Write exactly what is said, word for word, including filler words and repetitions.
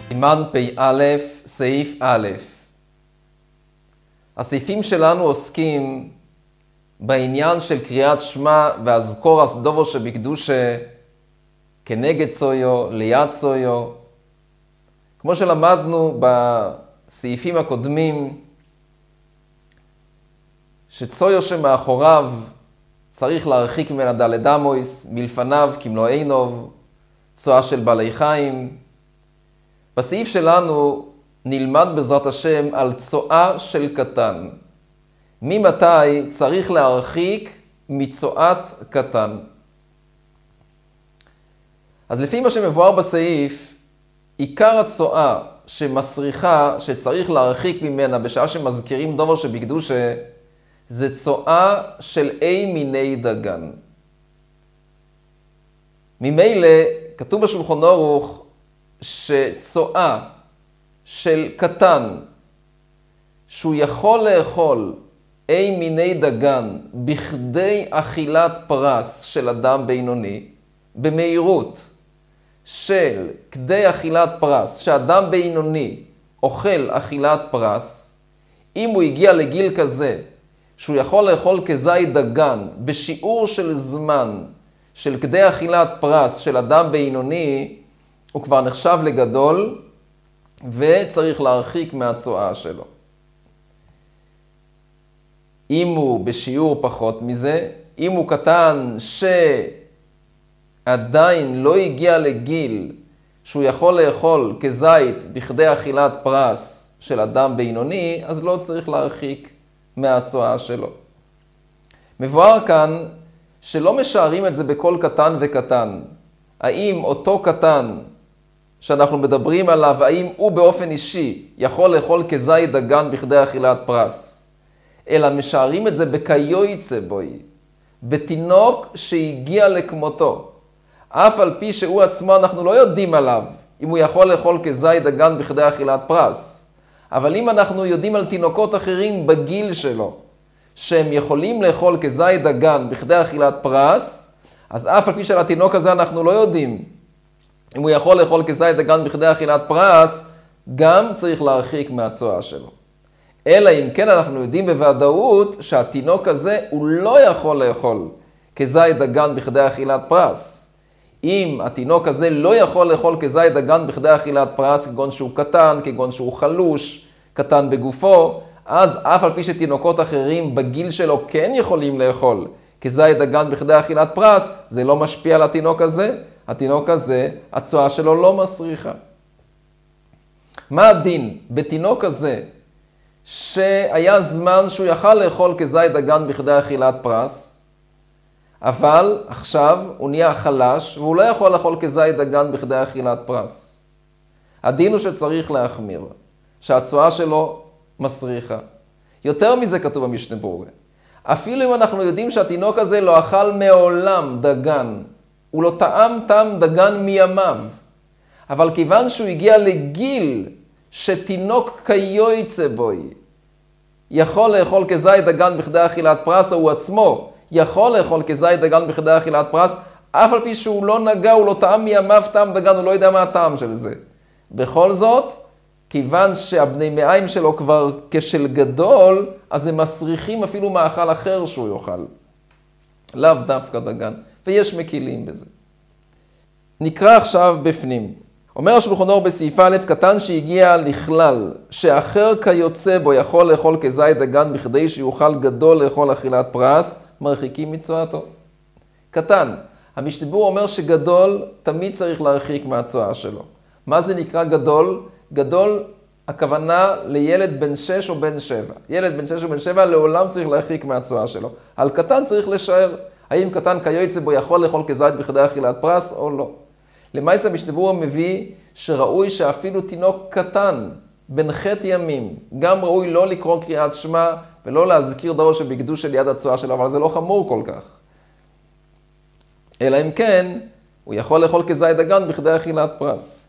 סימן פ"א, סעיף א'. הסעיפים שלנו עוסקים בעניין של קריאת שמע ואזכור הסדובו שבקדושה כנגד צויו, ליד צויו. כמו שלמדנו בסעיפים הקודמים, שצויו שמאחוריו צריך להרחיק ממנה דלת אמויס, מלפניו כמלוא עינוב, צואה של בעלי חיים. בסעיף שלנו נלמד בעזרת השם על צואה של קטן. ממתי צריך להרחיק מצואת קטן. אז לפי מה שמבואר בסעיף, עיקר הצואה שמסריחה, שצריך להרחיק ממנה בשעה שמזכירים דובר שבקדושה, זה צואה של אי מיני דגן. ממילא כתוב בשולחן ערוך שצואה של קטן שהוא יכול לאכול אי מיני דגן בכדי אכילת פרס של אדם בינוני, במהירות של כדי אכילת פרס, שאדם בינוני אוכל אכילת פרס, אם הוא הגיע לגיל כזה שהוא יכול לאכול כזית דגן בשיעור של זמן של כדי אכילת פרס של אדם בינוני, הוא כבר נחשב לגדול וצריך להרחיק מהצואה שלו. אם הוא בשיעור פחות מזה, אם הוא קטן שעדיין לא הגיע לגיל שהוא יכול לאכול כזית בכדי אכילת פרס של אדם בינוני, אז לא צריך להרחיק מהצואה שלו. מבואר כאן שלא משערים את זה בכל קטן וקטן. האם אותו קטן שאנחנו מדברים עליו, האם הוא באופן אישי יכול לאכול כזית דגן בכדי אכילת פרס, אלא משערים את זה בקיועצה בוי, בתינוק שהגיע לכמותו. אף על פי שהוא עצמו אנחנו לא יודעים עליו, אם הוא יכול לאכול כזית דגן בכדי אכילת פרס. אבל אם אנחנו יודעים על תינוקות אחרים בגיל שלו, שהם יכולים לאכול כזית דגן בכדי אכילת פרס, אז אף על פי של התינוק הזה אנחנו לא יודעים אם הוא יכול לאכול כזית דגן בכדי אכילת פרס, גם צריך להרחיק מהצואה שלו. אלא אם כן אנחנו יודעים בוודאות שהתינוק הזה הוא לא יכול לאכול כזית דגן בכדי אכילת פרס. אם התינוק הזה לא יכול לאכול כזית דגן בכדי אכילת פרס, כגון שהוא קטן, כגון שהוא חלוש, קטן בגופו, אז אף על פי שתינוקות אחרים בגיל שלו כן יכולים לאכול כזית דגן בכדי אכילת פרס, זה לא משפיע על התינוק הזה. התינוק הזה, הצואה שלו לא מסריחה. מה הדין בתינוק הזה שהיה זמן שהוא יכל לאכול כזית דגן בכדי אכילת פרס, אבל עכשיו הוא נהיה חלש והוא לא יכול לאכול כזית דגן בכדי אכילת פרס? הדין הוא שצריך להחמיר, שהצואה שלו מסריחה. יותר מזה כתוב במשנה ברורה. אפילו אם אנחנו יודעים שהתינוק הזה לא אכל מעולם דגן, הוא לא טעם טעם דגן מימיו, אבל כיוון שהוא הגיע לגיל שתינוק קיועצה בוי יכול לאכול כזית דגן בכדי אכילת פרס, או הוא עצמו יכול לאכול כזית דגן בכדי אכילת פרס, אף על פי שהוא לא נגע, הוא לא טעם מימיו טעם דגן, הוא לא יודע מה הטעם של זה. בכל זאת, כיוון שהבני מעיים שלו כבר כשל גדול, אז הם מסריחים אפילו מאכל אחר שהוא יאכל. לאו דווקא דגן. ויש מקילים בזה. נקרא עכשיו בפנים. אומר השולחן ערוך בסעיף א', קטן שהגיע לכלל, שאחר כיוצא בו יכול לאכול כזית דגן בכדי שיוכל גדול לאכול אכילת פרס, מרחיקים מצואתו. קטן. המשנה ברורה אומר שגדול תמיד צריך להרחיק מהצואה שלו. מה זה נקרא גדול? גדול, הכוונה לילד בן שש או בן שבע. ילד בן שש או בן שבע לעולם צריך להרחיק מהצואה שלו. על קטן צריך לשער. האם קטן קיועצה בו יכול לאכול כזית בכדי אכילת פרס או לא? למעשה המשנה ברורה מביא שראוי שאפילו תינוק קטן, בן חטא ימים, גם ראוי לא לקרוא קריאת שמע ולא להזכיר דובר שבקדושה ליד הצואה שלו, אבל זה לא חמור כל כך. אלא אם כן, הוא יכול לאכול כזית דגן בכדי אכילת פרס.